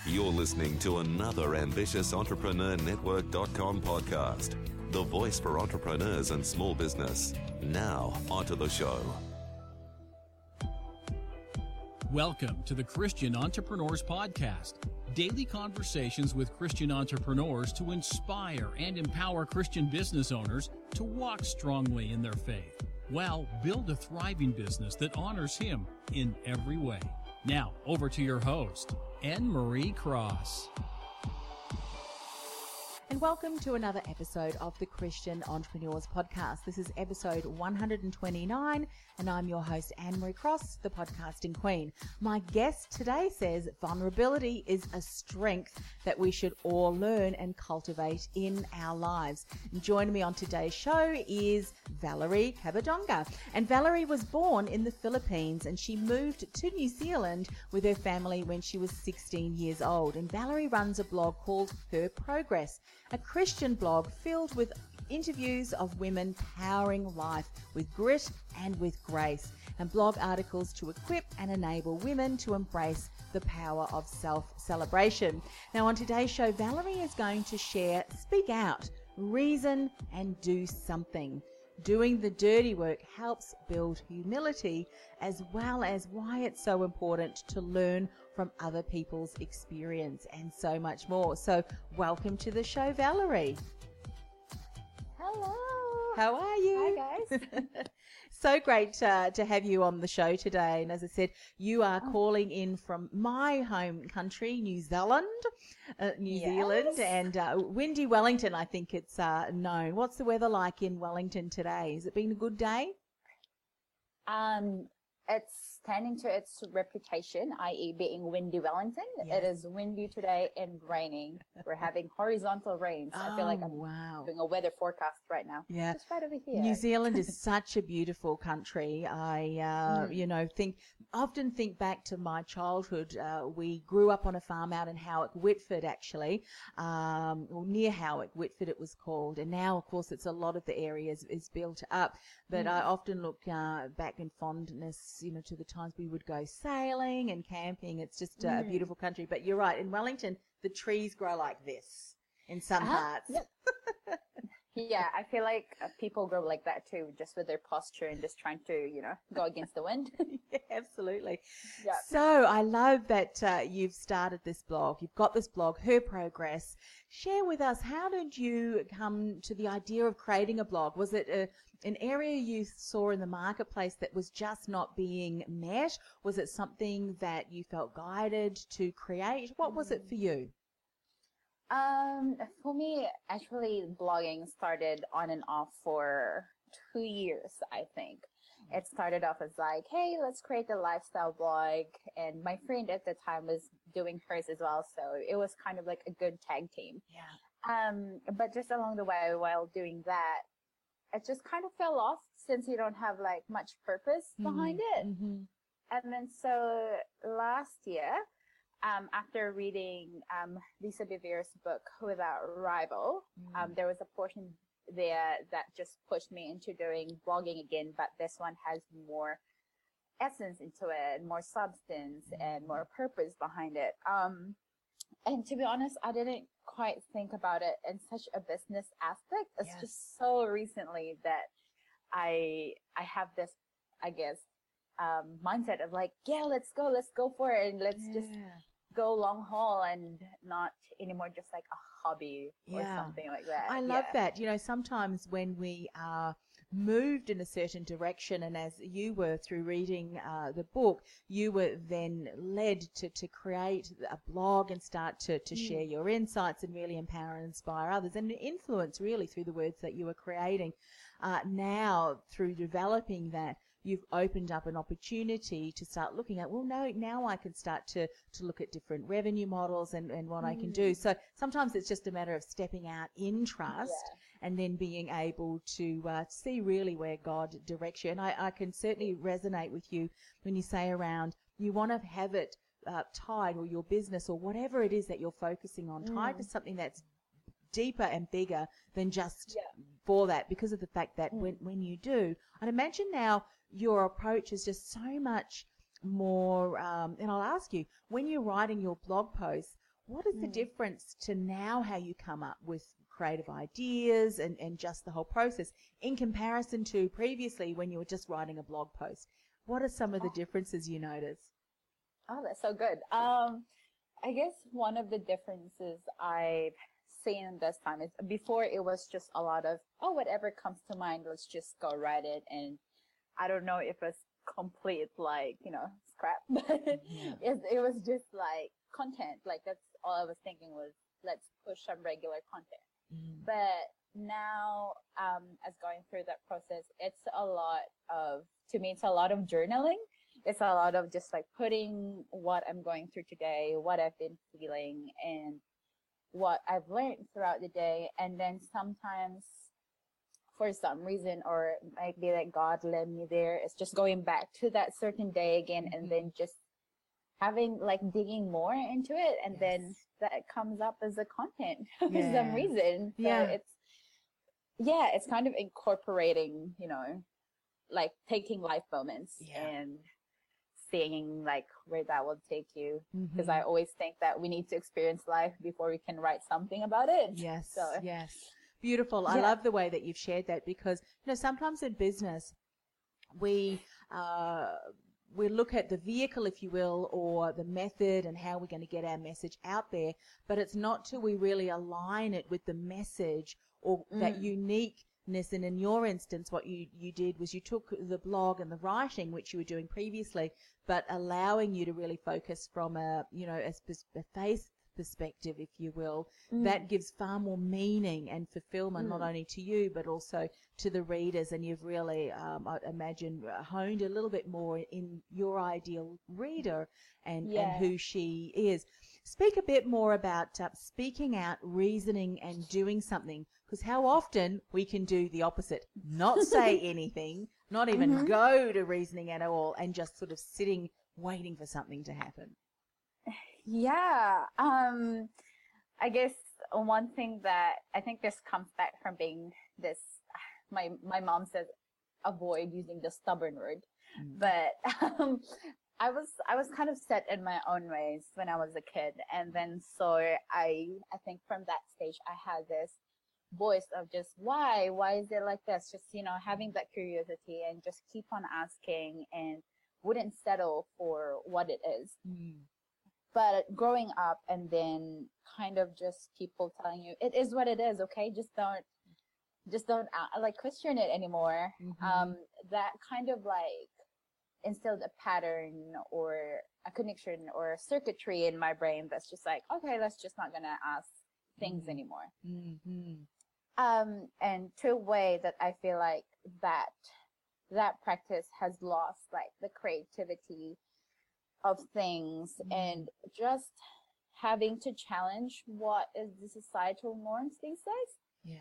You're listening to another ambitious entrepreneurnetwork.com podcast, the voice for entrepreneurs and small business. Now, onto the show. Welcome to the Christian Entrepreneurs Podcast, daily conversations with Christian entrepreneurs to inspire and empower Christian business owners to walk strongly in their faith, while build a thriving business that honors Him in every way. Now, over to your host, Anne-Marie Cross. And welcome to another episode of the Christian Entrepreneurs Podcast. This is episode 129, and I'm your host, Anne-Marie Cross, the podcasting queen. My guest today says vulnerability is a strength that we should all learn and cultivate in our lives. And joining me on today's show is Valerie Kabadonga. And Valerie was born in the Philippines, and she moved to New Zealand with her family when she was 16 years old. And Valerie runs a blog called Her Progress, a Christian blog filled with interviews of women powering life with grit and with grace, and blog articles to equip and enable women to embrace the power of self-celebration. Now, on today's show, Valerie is going to share Speak Out, Reason and Do Something. Doing the dirty work helps build humility, as well as why it's so important to learn from other people's experience and so much more. So welcome to the show, Valerie. Hello. How are you? Hi, guys. So great to have you on the show today. And as I said, you are calling in from my home country, New Zealand, and windy Wellington, I think it's known. What's the weather like in Wellington today? Has it been a good day? It's standing to its reputation, i.e. being windy Wellington. Yes. It is windy today and raining. We're having horizontal rains. I feel like I'm doing a weather forecast right now. Yeah. Just right over here. New Zealand is such a beautiful country. I, often think back to my childhood. We grew up on a farm out in Howick, Whitford, actually, or near Howick, Whitford it was called. And now, of course, it's a lot of the area is built up. But I often look back in fondness, to the times we would go sailing and camping. It's just a beautiful country. But you're right. In Wellington, the trees grow like this in some parts. Yep. Yeah, I feel like people grow like that too, just with their posture and just trying to, go against the wind. Yeah, absolutely. Yeah. So I love that you've started this blog. You've got this blog, Her Progress. Share with us, how did you come to the idea of creating a blog? Was it an area you saw in the marketplace that was just not being met? Was it something that you felt guided to create? What was it for you? For me, actually, blogging started on and off for 2 years, I think. It started off as like, hey, let's create a lifestyle blog. And my friend at the time was doing hers as well. So it was kind of like a good tag team. Yeah. But just along the way, while doing that, it just kind of fell off since you don't have like much purpose behind it. Mm-hmm. And then so last year, after reading Lisa Bevere's book, Without Rival, there was a portion there that just pushed me into doing blogging again, but this one has more essence into it, more substance, and more purpose behind it. And to be honest, I didn't quite think about it in such a business aspect. It's just so recently that I have this, I guess, mindset of like, let's go for it, and let's just go long haul and not anymore just like a hobby or something like that. I love that. Sometimes when we are moved in a certain direction, and as you were through reading the book, you were then led to create a blog and start to share your insights and really empower and inspire others, and influence really through the words that you were creating. Now, through developing that, you've opened up an opportunity to start looking at, now I can start to look at different revenue models and what I can do. So sometimes it's just a matter of stepping out in trust and then being able to see really where God directs you. And I can certainly resonate with you when you say around, you want to have it tied, or your business or whatever it is that you're focusing on, tied to something that's deeper and bigger than just for that, because of the fact that when you do, I'd imagine now your approach is just so much more, and I'll ask you, when you're writing your blog posts, What is the difference to now how you come up with creative ideas and just the whole process in comparison to previously when you were just writing a blog post? What are some of the differences you notice? Oh, that's so good. I guess one of the differences I've seen this time is before it was just a lot of, oh, whatever comes to mind, let's just go write it. And I don't know if it's complete, like, scrap, but it was just like content. Like that's all I was thinking was, let's push some regular content. But now, as going through that process, it's a lot of journaling. It's a lot of just like putting what I'm going through today, what I've been feeling, and what I've learned throughout the day. And then sometimes for some reason, or might be that God led me there, it's just going back to that certain day again, and then just having like digging more into it, and then that comes up as a content for some reason. So it's kind of incorporating, like taking life moments and seeing like where that will take you. Because I always think that we need to experience life before we can write something about it. Yes. Beautiful. I love the way that you've shared that, because sometimes in business we look at the vehicle, if you will, or the method and how we're going to get our message out there, but it's not till we really align it with the message or that uniqueness. And in your instance, what you did was you took the blog and the writing, which you were doing previously, but allowing you to really focus from a faith perspective, if you will, that gives far more meaning and fulfillment, not only to you, but also to the readers. And you've really, I imagine, honed a little bit more in your ideal reader and who she is. Speak a bit more about speaking out, reasoning, and doing something, because how often we can do the opposite, not say anything, not even go to reasoning at all, and just sort of sitting, waiting for something to happen. Yeah. I guess one thing that I think this comes back from being this, my mom says, avoid using the stubborn word, but, I was kind of set in my own ways when I was a kid. And then, so I think from that stage, I had this voice of just, why is it like this? Just, having that curiosity and just keep on asking and wouldn't settle for what it is. But growing up and then kind of just people telling you, it is what it is. Okay. Just don't like question it anymore. That kind of like instilled a pattern or a connection or a circuitry in my brain that's just like, okay, let's just not gonna ask things anymore. And to a way that I feel like that practice has lost like the creativity of things and just having to challenge what is the societal norms these days.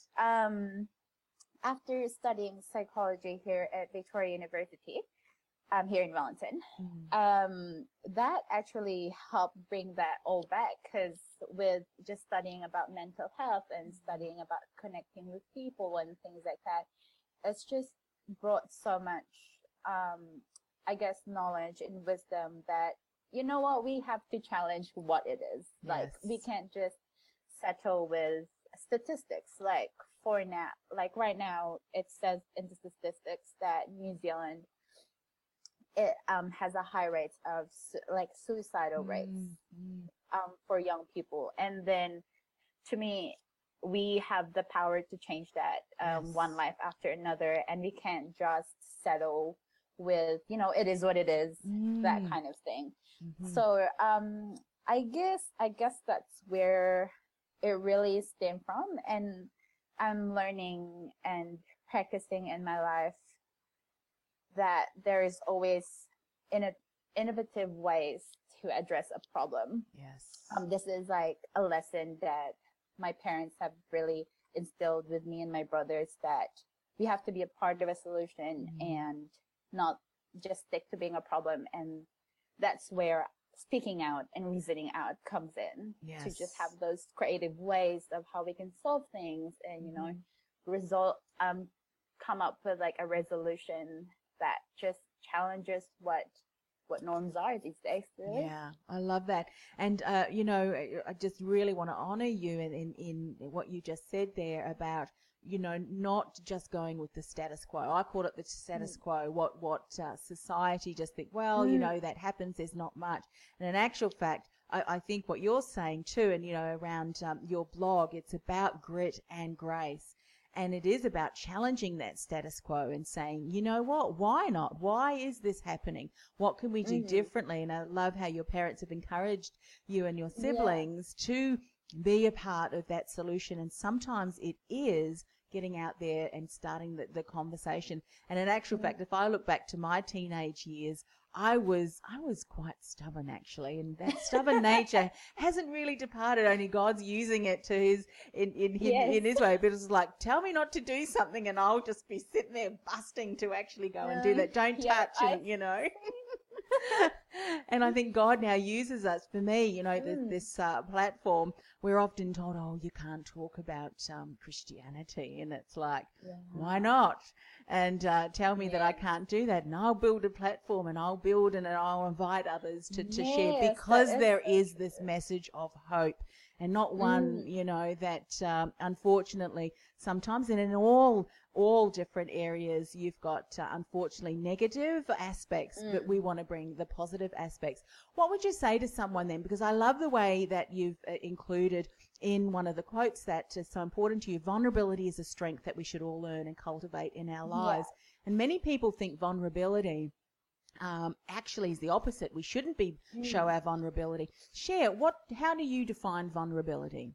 After studying psychology here at Victoria University, here in Wellington, that actually helped bring that all back, because with just studying about mental health and studying about connecting with people and things like that, it's just brought so much, I guess, knowledge and wisdom that, we have to challenge what it is. Like, we can't just settle with statistics. Like, for now, like right now, it says in the statistics that New Zealand, it has a high rate of suicidal rates for young people. And then to me, we have the power to change that one life after another, and we can't just settle with, it is what it is, that kind of thing. So I guess that's where it really stemmed from, and I'm learning and practicing in my life that there is always innovative ways to address a problem. This is like a lesson that my parents have really instilled with me and my brothers, that we have to be a part of a solution and not just stick to being a problem. And that's where speaking out and reasoning out comes in, to just have those creative ways of how we can solve things and, come up with like a resolution that just challenges what what norms are these days, really. Yeah, I love that. And, I just really want to honor you in what you just said there about, not just going with the status quo. I call it the status quo, what society just think, well, that happens, there's not much. And in actual fact, I think what you're saying too, and, around your blog, it's about grit and grace. And it is about challenging that status quo and saying, you know what, why not? Why is this happening? What can we do differently? And I love how your parents have encouraged you and your siblings to be a part of that solution. And sometimes it is getting out there and starting the conversation. And in actual fact, if I look back to my teenage years, I was quite stubborn, actually, and that stubborn nature hasn't really departed. Only God's using it to his in his way. But it's like, tell me not to do something, and I'll just be sitting there busting to actually go and do that. Don't touch it, And I think God now uses us. For me, this platform, we're often told, oh, you can't talk about Christianity. And it's like, why not? And tell me that I can't do that. And I'll build a platform and I'll build and I'll invite others to share, because there is this message of hope. And not one, that unfortunately sometimes, and in all different areas, you've got unfortunately negative aspects, but we want to bring the positive aspects. What would you say to someone then? Because I love the way that you've included in one of the quotes that is so important to you, vulnerability is a strength that we should all learn and cultivate in our lives. And many people think vulnerability actually is the opposite. We shouldn't show our vulnerability. Share, how do you define vulnerability?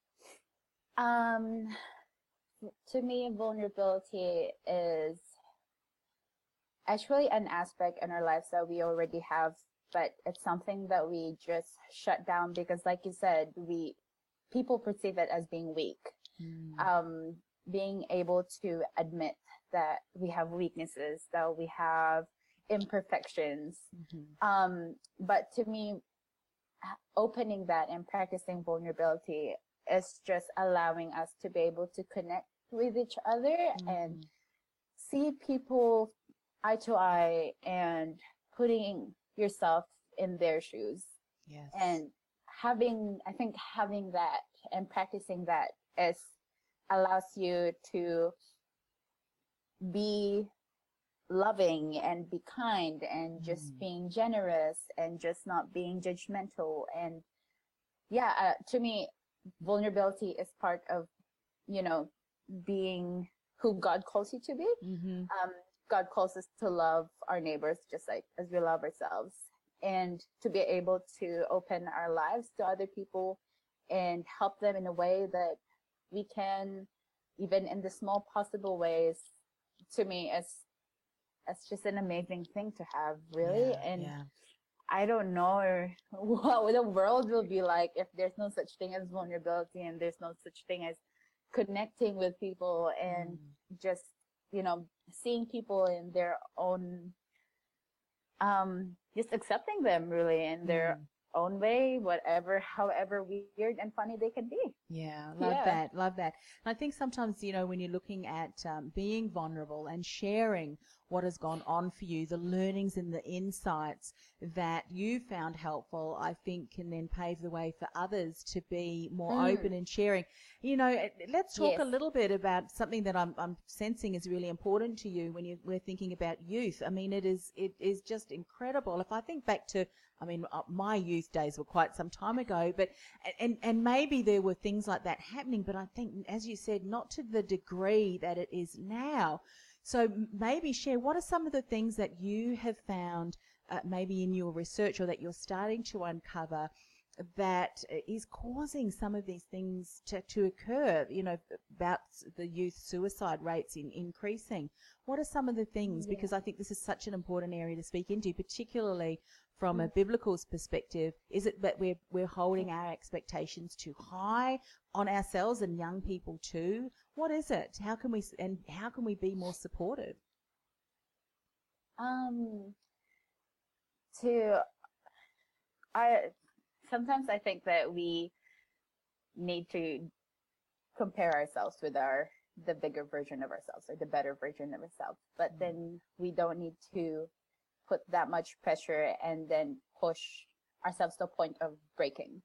To me, vulnerability is actually an aspect in our lives that we already have, but it's something that we just shut down because, like you said, people perceive it as being weak. Being able to admit that we have weaknesses, that we have imperfections. But to me, opening that and practicing vulnerability is just allowing us to be able to connect with each other and see people eye to eye and putting yourself in their shoes. Yes. And having that and practicing that allows you to be loving and be kind and just being generous and just not being judgmental. And to me, vulnerability is part of, being who God calls you to be. God calls us to love our neighbors just like as we love ourselves, and to be able to open our lives to other people and help them in a way that we can, even in the small possible ways. To me, it's just an amazing thing to have, really. I don't know what the world will be like if there's no such thing as vulnerability and there's no such thing as connecting with people and just, seeing people in their own, just accepting them really in their own way, however weird and funny they can be. Yeah, love that. And I think sometimes, when you're looking at being vulnerable and sharing what has gone on for you, the learnings and the insights that you found helpful, I think can then pave the way for others to be more open and sharing. Let's talk a little bit about something that I'm sensing is really important to you when we're thinking about youth. I mean, it is just incredible. If I think back to, my youth days were quite some time ago, but and maybe there were things like that happening, but I think, as you said, not to the degree that it is now. So maybe share, what are some of the things that you have found maybe in your research or that you're starting to uncover that is causing some of these things to occur, about the youth suicide rates increasing? What are some of the things? Because I think this is such an important area to speak into, particularly from a biblical perspective. Is it that we're holding our expectations too high on ourselves and young people too? What is it? How can we be more supportive? Sometimes I think that we need to compare ourselves with the bigger version of ourselves or the better version of ourselves, but then we don't need to put that much pressure and then push ourselves to a point of breaking.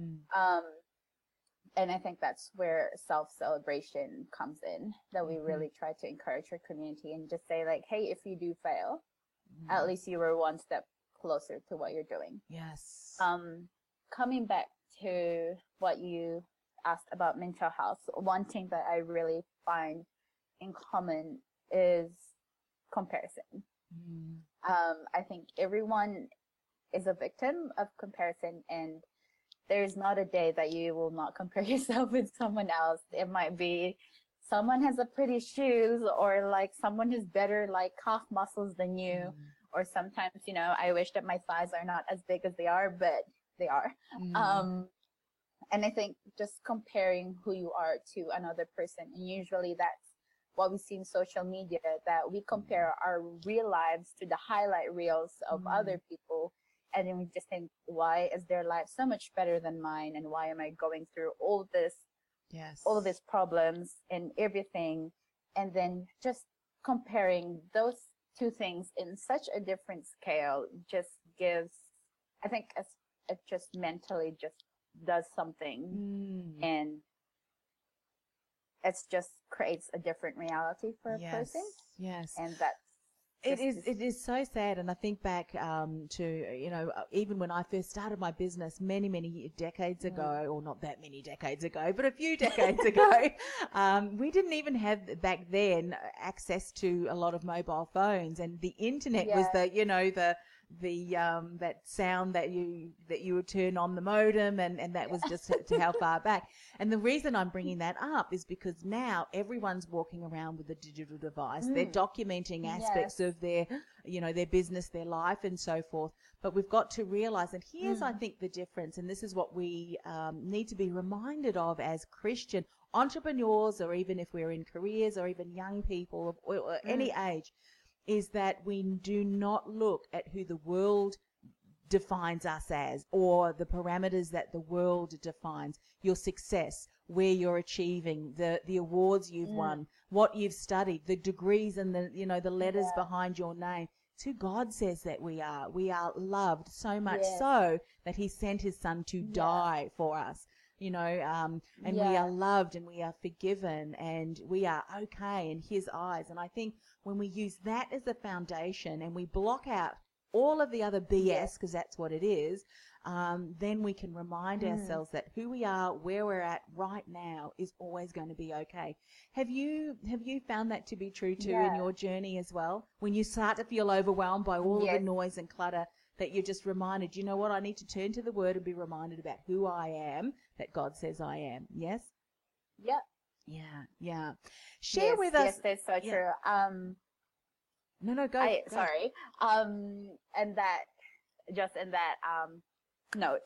And I think that's where self-celebration comes in, that we really try to encourage our community and just say like, hey, if you do fail, at least you were one step closer to what you're doing. Yes. Coming back to what you asked about mental health, one thing that I really find in common is comparison. I think everyone is a victim of comparison, and there's not a day that you will not compare yourself with someone else. It might be someone has a pretty shoes, or like someone has better like calf muscles than you, or sometimes, you know, I wish that my thighs are not as big as they are, but they are. And I think just comparing who you are to another person, and usually that's what we see in social media, that we compare our real lives to the highlight reels of other people. And then we just think, why is their life so much better than mine? And why am I going through all of these problems and everything? And then just comparing those two things in such a different scale just gives, I think it just mentally just does something. And it's just creates a different reality for a person. Yes. And that's, it is so sad. And I think back to, you know, even when I first started my business many decades ago, or not that many decades ago, but a few decades ago, we didn't even have back then access to a lot of mobile phones, and the internet was the, you know, the that sound that you would turn on the modem, and that was just to how far back. And the reason I'm bringing that up is because now everyone's walking around with a digital device. They're documenting aspects of their, you know, their business, their life, and so forth. But we've got to realize, and here's I think the difference, and this is what we need to be reminded of as Christian entrepreneurs, or even if we're in careers, or even young people of or any age, is that we do not look at who the world defines us as, or the parameters that the world defines. Your success, where you're achieving, the awards you've won, what you've studied, the degrees and the, you know, the letters behind your name. It's who God says that we are. We are loved so much so that he sent his son to die for us. You know, and we are loved, and we are forgiven, and we are okay in his eyes. And I think when we use that as a foundation and we block out all of the other BS, because that's what it is, then we can remind ourselves that who we are, where we're at right now, is always going to be okay. Have you found that to be true too in your journey as well? When you start to feel overwhelmed by all of the noise and clutter, that you're just reminded, you know what, I need to turn to the Word and be reminded about who I am, that God says I am. Yes? Yep. Yeah. Share with us. Yes, that's so true. No, go. Sorry. And that, just in that note,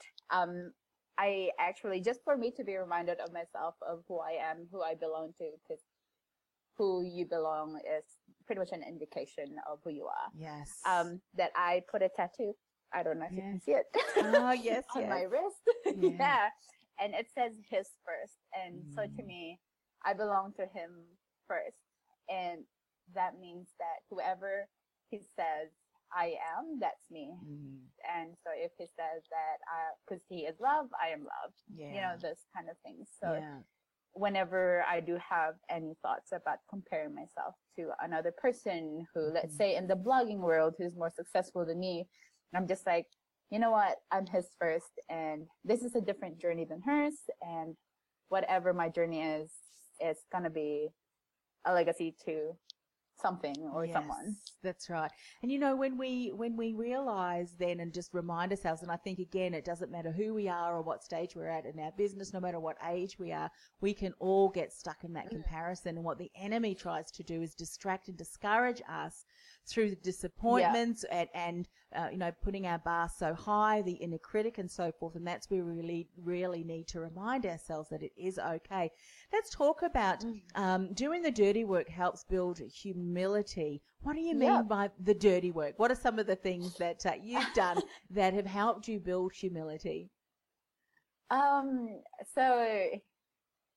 I actually, just for me to be reminded of myself, of who I am, who I belong to, because who you belong is pretty much an indication of who you are. Yes. That I put a tattoo. I don't know if you can see it. Oh, yes. On my wrist. Yeah. And it says his first. And so to me, I belong to him first. And that means that whoever he says I am, that's me. And so if he says that, because he is love, I am loved. You know, those kind of things. So whenever I do have any thoughts about comparing myself to another person who, let's say in the blogging world, who's more successful than me, I'm just like, you know what, I'm his first, and this is a different journey than hers, and whatever my journey is going to be a legacy to something or someone. That's right. And you know, when we realize then, and just remind ourselves, and I think again, it doesn't matter who we are or what stage we're at in our business, no matter what age we are, we can all get stuck in that comparison. And what the enemy tries to do is distract and discourage us through the disappointments and you know, putting our bar so high, the inner critic and so forth. And that's where we really need to remind ourselves that it is okay. Let's talk about doing the dirty work helps build humility. What do you mean by the dirty work? What are some of the things that you've done that have helped you build humility? So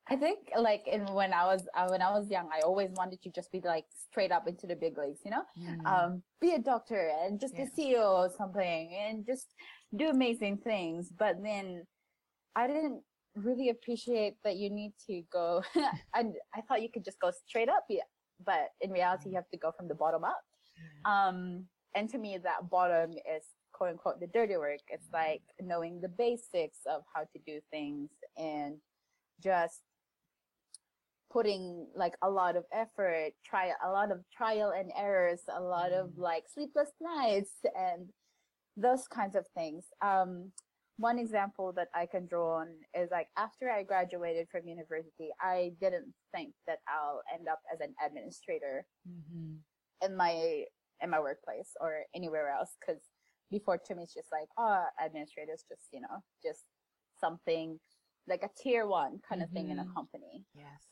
I think like when I was young, I always wanted to just be like straight up into the big leagues, be a doctor and just a CEO or something and just do amazing things. But then I didn't really appreciate that you need to go. And I thought you could just go straight up, but in reality, you have to go from the bottom up. And to me, that bottom is quote unquote the dirty work. It's like knowing the basics of how to do things and just putting like a lot of effort, a lot of trial and errors, a lot of like sleepless nights and those kinds of things. One example that I can draw on is like after I graduated from university, I didn't think that I'll end up as an administrator in my workplace or anywhere else. Because before, to me, it's just like, administrator is just, just something like a tier 1 kind of thing in a company. Yes.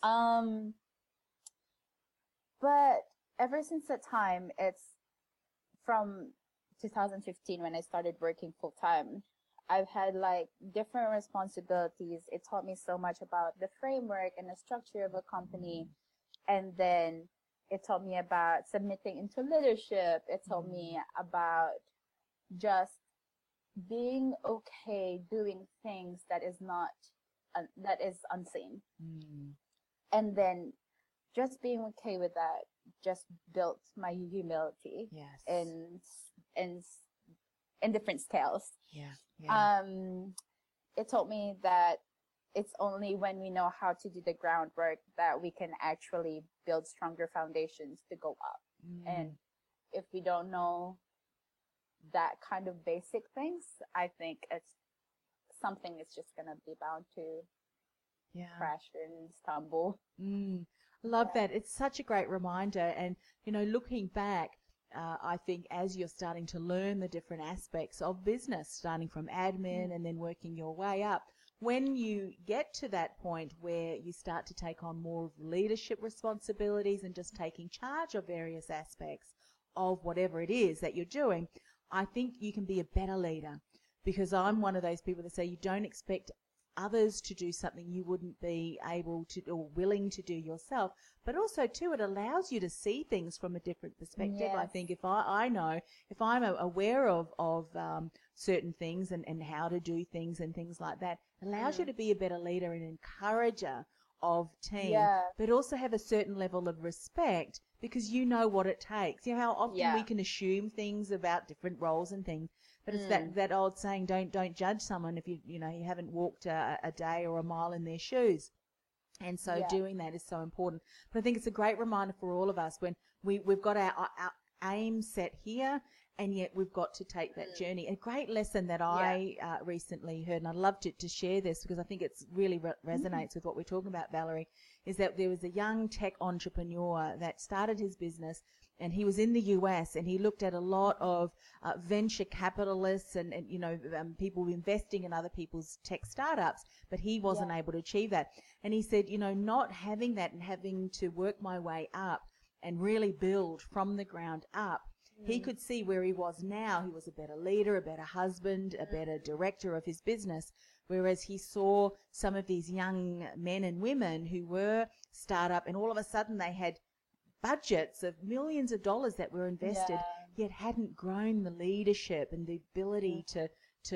But ever since that time, it's from 2015 when I started working full time. I've had like different responsibilities. It taught me so much about the framework and the structure of a company. And then it taught me about submitting into leadership. It taught me about just being okay doing things that is unseen. And then just being okay with that just built my humility in different scales. It taught me that it's only when we know how to do the groundwork that we can actually build stronger foundations to go up. And if we don't know that kind of basic things, I think it's something is just going to be bound to crash and stumble. Love that. It's such a great reminder. And, looking back, I think as you're starting to learn the different aspects of business, starting from admin and then working your way up, when you get to that point where you start to take on more of leadership responsibilities and just taking charge of various aspects of whatever it is that you're doing, I think you can be a better leader, because I'm one of those people that say you don't expect others to do something you wouldn't be able to or willing to do yourself. But also, too, it allows you to see things from a different perspective. Yes. I think if I'm aware of certain things and how to do things and things like that, it allows you to be a better leader and encourager of team, but also have a certain level of respect because you know what it takes. You know how often we can assume things about different roles and things. But it's that old saying, don't judge someone if you haven't walked a day or a mile in their shoes. And so doing that is so important. But I think it's a great reminder for all of us when we've got our aim set here, and yet we've got to take that journey. A great lesson that I recently heard, and I'd love to share this because I think it's really resonates with what we're talking about, Valerie, is that there was a young tech entrepreneur that started his business, and he was in the US, and he looked at a lot of venture capitalists and people investing in other people's tech startups, but he wasn't able to achieve that. And he said, not having that and having to work my way up and really build from the ground up, he could see where he was now. He was a better leader, a better husband, a better director of his business, whereas he saw some of these young men and women who were startup, and all of a sudden they had budgets of millions of dollars that were invested, yet hadn't grown the leadership and the ability to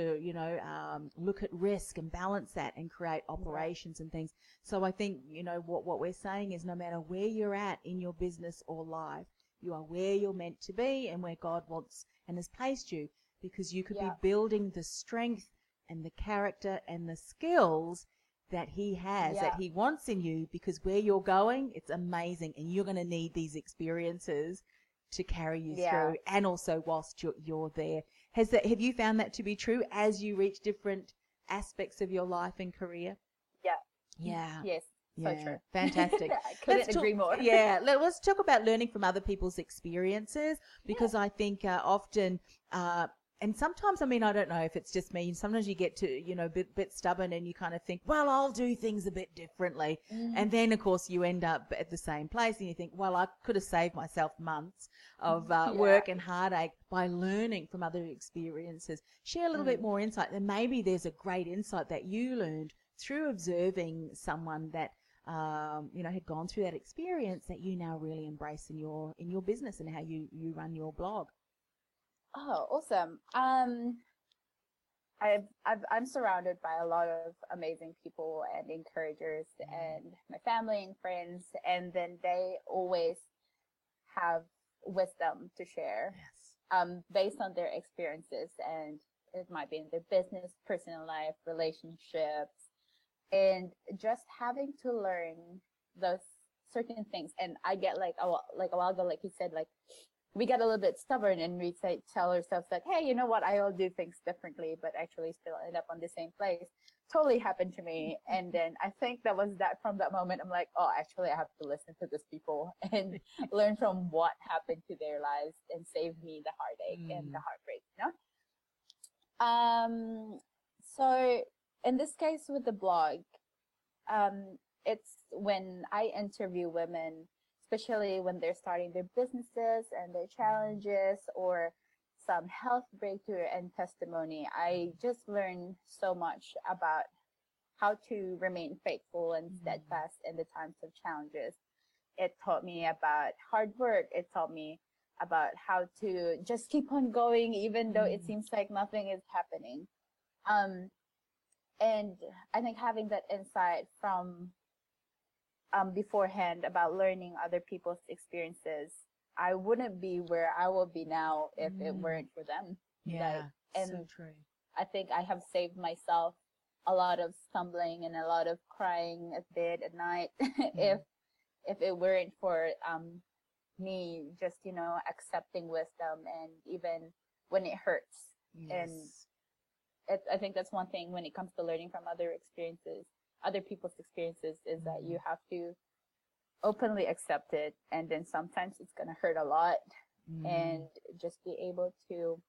look at risk and balance that and create operations and things. So I think, what we're saying is no matter where you're at in your business or life, you are where you're meant to be and where God wants and has placed you, because you could be building the strength and the character and the skills that he has, that he wants in you, because where you're going, it's amazing, and you're going to need these experiences to carry you through, and also whilst you're there. Have you found that to be true as you reach different aspects of your life and career? Yeah. Yes. So true. Fantastic. I couldn't agree more. Let's talk about learning from other people's experiences, because I think often, and sometimes, I don't know if it's just me, sometimes you get to, a bit stubborn and you kind of think, well, I'll do things a bit differently. And then, of course, you end up at the same place and you think, well, I could have saved myself months of work and heartache by learning from other experiences. Share a little bit more insight. And maybe there's a great insight that you learned through observing someone that had gone through that experience that you now really embrace in your business and how you run your blog? Oh, awesome. I'm surrounded by a lot of amazing people and encouragers and my family and friends, and then they always have wisdom to share, based on their experiences, and it might be in their business, personal life, relationships, and just having to learn those certain things. And I get like a while ago, like you said, like we get a little bit stubborn and we tell ourselves that, hey, you know what, I'll do things differently, but actually still end up on the same place. Totally happened to me. And then I think from that moment, I'm like, oh, actually I have to listen to these people and learn from what happened to their lives and save me the heartache and the heartbreak, So in this case with the blog, it's when I interview women, especially when they're starting their businesses and their challenges or some health breakthrough and testimony, I just learned so much about how to remain faithful and steadfast in the times of challenges. It taught me about hard work. It taught me about how to just keep on going, even though it seems like nothing is happening. And I think having that insight from beforehand about learning other people's experiences, I wouldn't be where I will be now if it weren't for them. Yeah, and so true. I think I have saved myself a lot of stumbling and a lot of crying at bed at night if it weren't for me just, accepting wisdom, and even when it hurts. And I think that's one thing when it comes to learning from other people's experiences, is that you have to openly accept it, and then sometimes it's going to hurt a lot, and just be able to,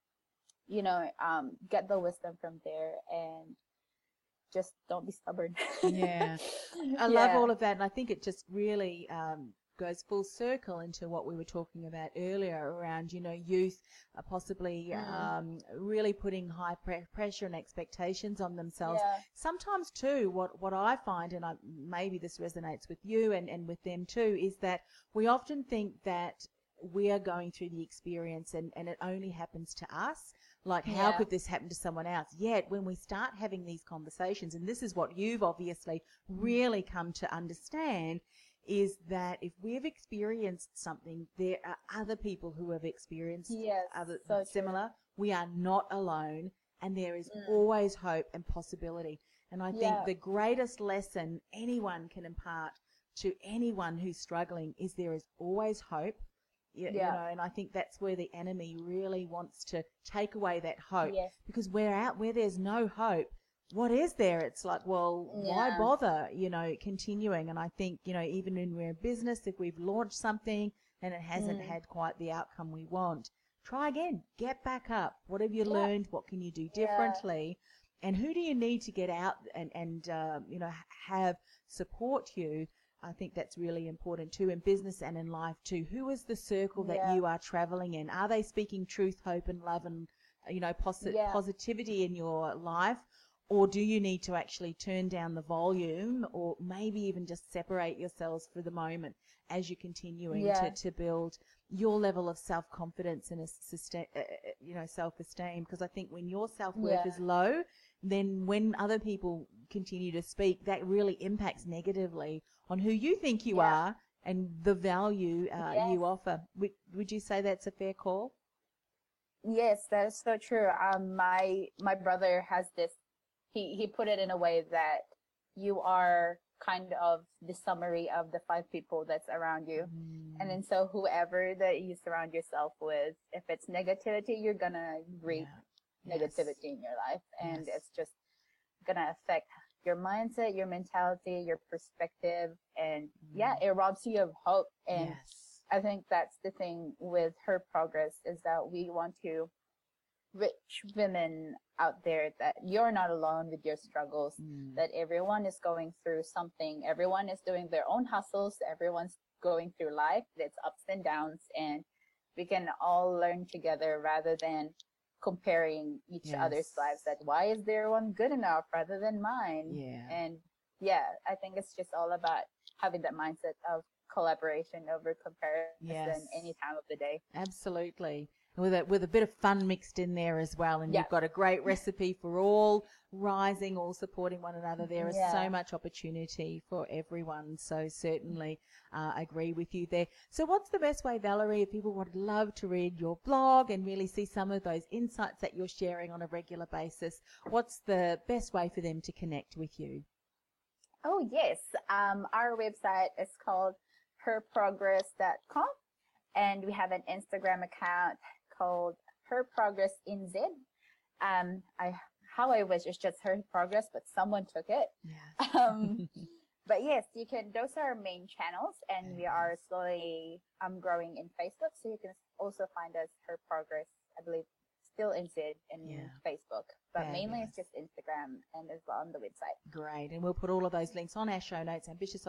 get the wisdom from there, and just don't be stubborn. Yeah. I love all of that. And I think it just really goes full circle into what we were talking about earlier around, youth possibly really putting high pressure and expectations on themselves. Yeah. Sometimes too, what I find, and maybe this resonates with you and with them too, is that we often think that we are going through the experience and it only happens to us. Like, how could this happen to someone else? Yet when we start having these conversations, and this is what you've obviously really come to understand, is that if we've experienced something, there are other people who have experienced similar. We are not alone, and there is always hope and possibility. And I think the greatest lesson anyone can impart to anyone who's struggling is there is always hope. You know, and I think that's where the enemy really wants to take away that hope, because where there's no hope, what is there? It's like, well, why bother, continuing? And I think, even when we're in business, if we've launched something and it hasn't had quite the outcome we want, try again, get back up. What have you learned? What can you do differently? And who do you need to get out and have support you? I think that's really important too, in business and in life too. Who is the circle that you are traveling in? Are they speaking truth, hope and love and, positivity in your life? Or do you need to actually turn down the volume, or maybe even just separate yourselves for the moment as you're continuing to build your level of self-confidence and self-esteem? Because I think when your self-worth is low, then when other people continue to speak, that really impacts negatively on who you think you are and the value you offer. Would you say that's a fair call? Yes, that is so true. My brother has this. He put it in a way that you are kind of the summary of the 5 people that's around you. And then so whoever that you surround yourself with, if it's negativity, you're going to reap negativity in your life. And it's just going to affect your mindset, your mentality, your perspective. And it robs you of hope. And I think that's the thing with Her Progress, is that we want to reach women out there that you're not alone with your struggles, that everyone is going through something. Everyone is doing their own hustles. Everyone's going through life. It's ups and downs, and we can all learn together rather than comparing each other's lives, that why is their one good enough rather than mine? And yeah, I think it's just all about having that mindset of collaboration over comparison any time of the day. Absolutely. With a bit of fun mixed in there as well. And Yes. you've got a great recipe for all rising, all supporting one another. There is so much opportunity for everyone. So certainly agree with you there. So what's the best way, Valerie, if people would love to read your blog and really see some of those insights that you're sharing on a regular basis, what's the best way for them to connect with you? Oh, yes. Our website is called herprogress.com, and we have an Instagram account called herprogressinz. How I wish it's just her progress, but someone took it. Yeah. But yes, you can. Those are our main channels, and we are slowly growing in Facebook. So you can also find us Her Progress, I believe, still in Zed and Facebook, but mainly it's just Instagram and as well on the website. Great. And we'll put all of those links on our show notes,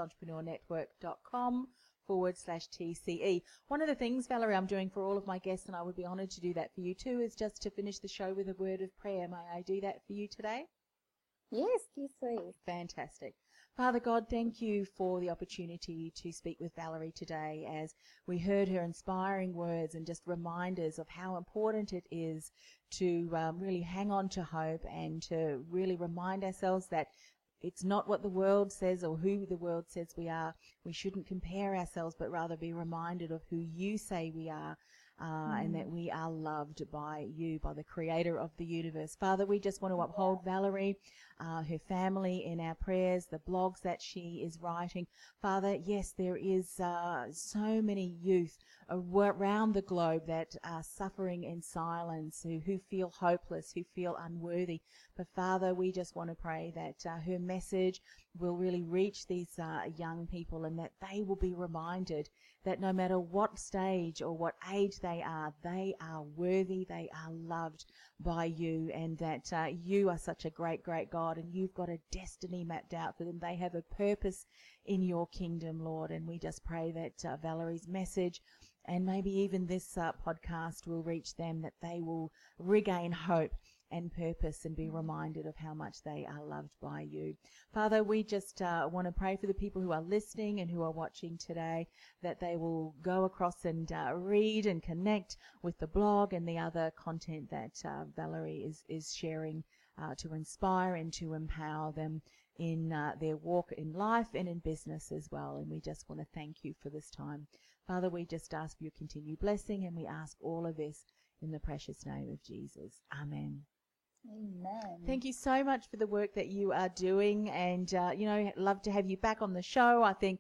ambitiousentrepreneurnetwork.com/TCE. One of the things, Valerie, I'm doing for all of my guests, and I would be honored to do that for you too, is just to finish the show with a word of prayer. May I do that for you today? Yes, please. Fantastic. Father God, thank you for the opportunity to speak with Valerie today as we heard her inspiring words and just reminders of how important it is to really hang on to hope and to really remind ourselves that it's not what the world says or who the world says we are. We shouldn't compare ourselves, but rather be reminded of who you say we are. And that we are loved by you, by the creator of the universe. Father, we just want to uphold Valerie, her family in our prayers, the blogs that she is writing. Father, yes, there is so many youth around the globe that are suffering in silence, who feel hopeless, who feel unworthy. But Father, we just want to pray that her message will really reach these young people, and that they will be reminded that no matter what stage or what age they are worthy, they are loved by you, and that you are such a great, great God, and you've got a destiny mapped out for them. They have a purpose in your kingdom, Lord, and we just pray that Valerie's message and maybe even this podcast will reach them, that they will regain hope and purpose and be reminded of how much they are loved by you. Father, we just want to pray for the people who are listening and who are watching today, that they will go across and read and connect with the blog and the other content that Valerie is sharing to inspire and to empower them in their walk in life and in business as well. And we just want to thank you for this time. Father, we just ask for your continued blessing, and we ask all of this in the precious name of Jesus. Amen. Amen. Thank you so much for the work that you are doing, and love to have you back on the show. I think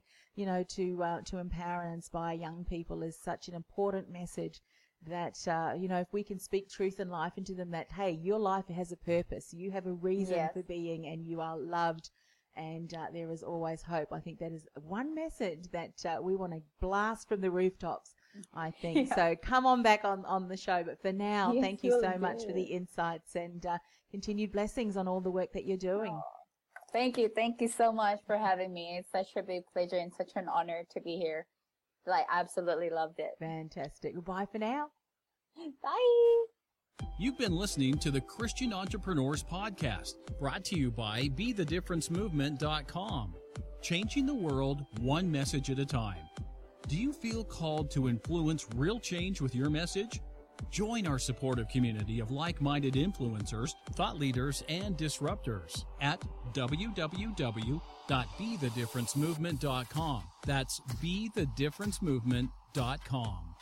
to empower and inspire young people is such an important message that if we can speak truth and life into them, that hey, your life has a purpose, you have a reason for being, and you are loved, and there is always hope. I think that is one message that we want to blast from the rooftops, I think. So come on back on the show. But for now, thank you so much for the insights, and continued blessings on all the work that you're doing. Oh, thank you. Thank you so much for having me. It's such a big pleasure and such an honor to be here. Absolutely loved it. Fantastic. Goodbye for now. Bye. You've been listening to the Christian Entrepreneurs Podcast, brought to you by BeTheDifferenceMovement.com. Changing the world one message at a time. Do you feel called to influence real change with your message? Join our supportive community of like-minded influencers, thought leaders, and disruptors at www.BeTheDifferenceMovement.com. That's BeTheDifferenceMovement.com.